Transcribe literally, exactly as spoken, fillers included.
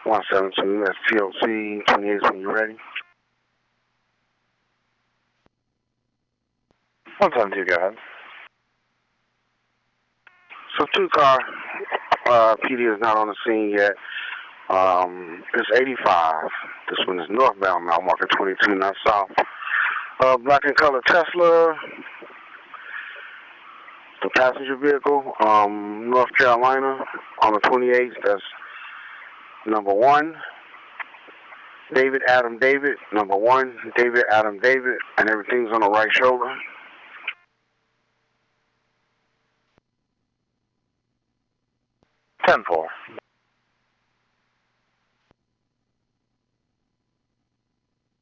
one seven two, that's T O C twenty-eight when you're ready. one seven two, go ahead. So two car, uh, P D is not on the scene yet. Um, it's eighty-five. This one is northbound, mile marker twenty-two, not south. Uh, black and color Tesla. The passenger vehicle, um, North Carolina on the twenty-eighth. That's number one. David Adam David, number one. David Adam David, and everything's on the right shoulder. ten four.